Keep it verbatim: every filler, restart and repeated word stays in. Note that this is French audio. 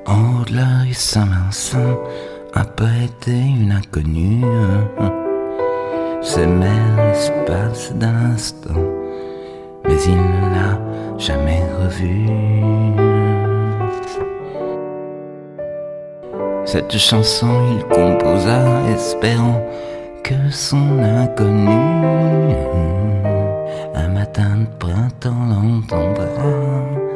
En haut de la rue Saint-Vincent, un poète et une inconnue s'aimèrent l'espace d'un instant, mais il ne l'a jamais revue. Cette chanson il composa, espérant que son inconnu un matin de printemps l'entendra.